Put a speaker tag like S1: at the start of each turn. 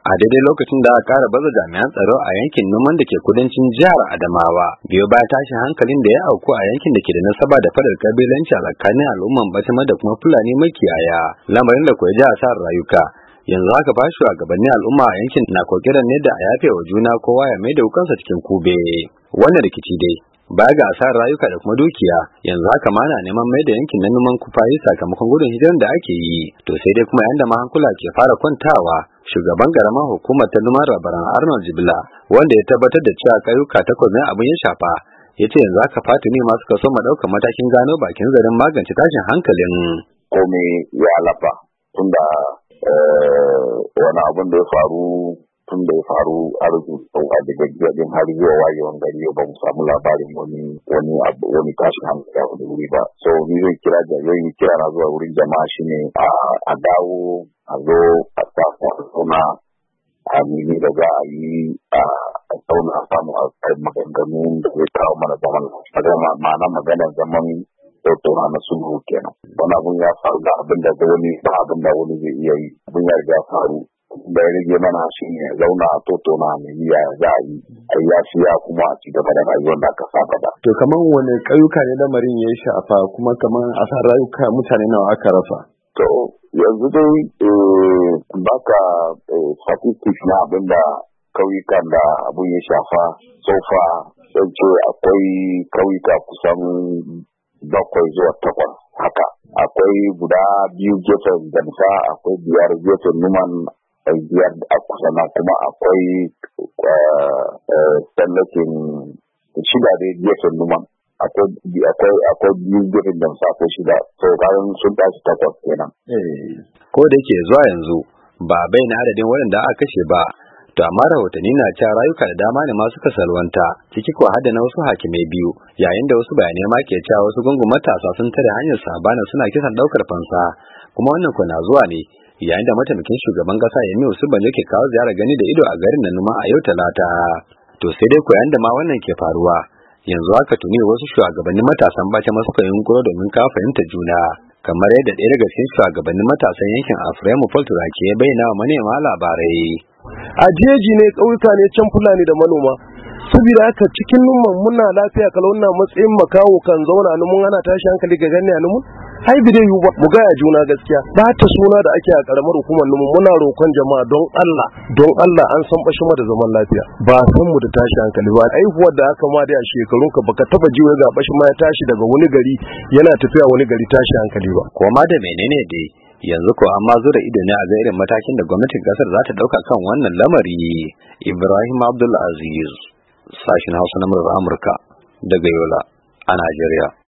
S1: a daidai lokacin da aka kara baza jami'an tsaro a yankin noman da ke kudancin jihar Adamawa biyo baya tashin hankalin da ya auku a yankin da ke da nasaba da fadar kabilanci a tsakanin al'umman Batima da kuma Fulani makiyaya, lamarin da kuwa ya asarar rayuka. Yanzu haka ba shugabannin al'umma a yankin na kokirin ne da a yafe wa juna kowa ya maida wukansa cikin kube. Wannan rikici dai baya ga asarar rayuka da kuma dukiya, yanzu haka ma na neman mai da yankin na numan kufayi sakamakon gudun hijirar da ake yi. To sai dai kuma yanda mahankula ke fara kwantawa, shugaban karamar hukumar ta numan rabaran Arnold Jibla, wanda ya tabbatar da cewa kayuka takwas ne abin ya shafa, ya ce yanzu haka fatuni ma suka so ɗaukar matakin gano bakin zarin magance tashin hankalin.
S2: Komai ya lafa tunda wani abin da ya faru tun da ya faru a rubuta daga gidajen har zuwa wayewan gari ba mu samu labarin wani tashin hankali a wani wuri ba. So ni zai kira na zuwa wurin jama'a shine a dawo a zo a sauna a nemi da za a yi a sauna a samu a kai maganganu da zai kawo mana zaman maganar zaman tattauna na sulhu kenan. Wani abun ya faru da abin da wani zai iya yi, abin ya riga faru. Da ya rage mana shi ne zauna a tattauna ne ya za a yi a yafiya kuma a ci gaba da rayuwar da aka saba da.
S3: To kamar wani ƙauyuka ne lamarin ya shafa kuma kamar asar rayuka mutane nawa aka rasa?
S2: To yanzu dai baka statistics na abin da ƙauyukan da abin ya shafa sofa sai ce akwai ƙauyuka kusan 7 zuwa 8 haka. Akwai guda 2 gefen Damsa, akwai 5 gefen Numan, 5 a kusa na kuma akwai tsallakin 6 da gefen Numan. Akwai 2 gefen Damsa ko 6, so bayan sun tashi 8 kenan.
S1: Ko da yake zuwa yanzu ba bayyana adadin waɗanda aka kashe ba, to amma rahotanni na cewa rayuka da dama ne ma suka salwanta, ciki ko hada na wasu hakimai 2, yayin da wasu bayanai ma ke cewa wasu gungun matasa sun tare hanyar Sabana suna kisan daukar fansa. Kuma wannan ko na zuwa ne yayin da mataimakin shugaban kasa Yemi Osinbajo ke kawo ziyarar gani da ido a garin na Numa a yau Talata. To sai dai ko yayin da ma wannan ke faruwa, yanzu haka tuni wasu shugabannin matasan Bacha suka yunkuro domin kawo fahimtar juna, kamar yadda ɗaya daga cikin shugabannin matasan yankin Afremu Fulturaki ya bayyana wa manema labarai.
S3: A jeji ne, ƙauyuka ne can Fulani da manoma, saboda haka cikin numan muna lafiya kalau na matsayin makawo kan zauna numun ana tashi hankali ga ganni a numun. Ai bi dai ba mu gaya juna gaskiya, ba ta suna da ake a karamar hukumar numun muna roƙon jama'a don Allah an san bashi da zaman lafiya, ba san mu da tashi hankali ba. Aihuwar da aka ma dai a shekarun ka baka taba jiwa ga bashi ma ya tashi daga wani gari yana tafiya wani gari tashi hankali ba.
S1: Kuma da menene dai yanzu ko amma zo da ido ne a ga irin matakin da gwamnatin kasar za ta dauka kan wannan lamari. Ibrahim Abdul Aziz, sashin Hausa na Amurka daga Yola a Najeriya.